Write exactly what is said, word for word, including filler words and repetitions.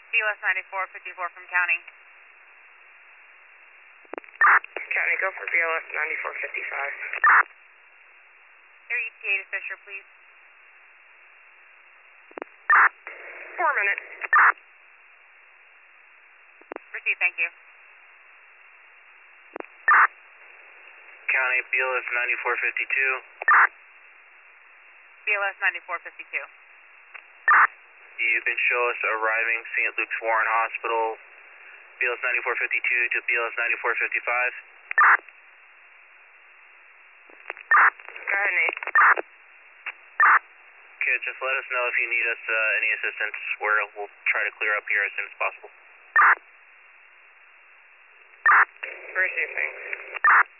B L S ninety-four fifty-four from county. County, go for B L S ninety-four fifty-five. Air E T A to Fisher, please. Four minutes. Receive, thank you. County, B L S ninety-four fifty-two. B L S ninety-four fifty-two. You can show us arriving Saint Luke's Warren Hospital, B L S ninety-four fifty-two to B L S ninety-four fifty-five. Go ahead, Nate. Okay, just let us know if you need us uh, any assistance. We're, we'll try to clear up here as soon as possible. Receive, thanks.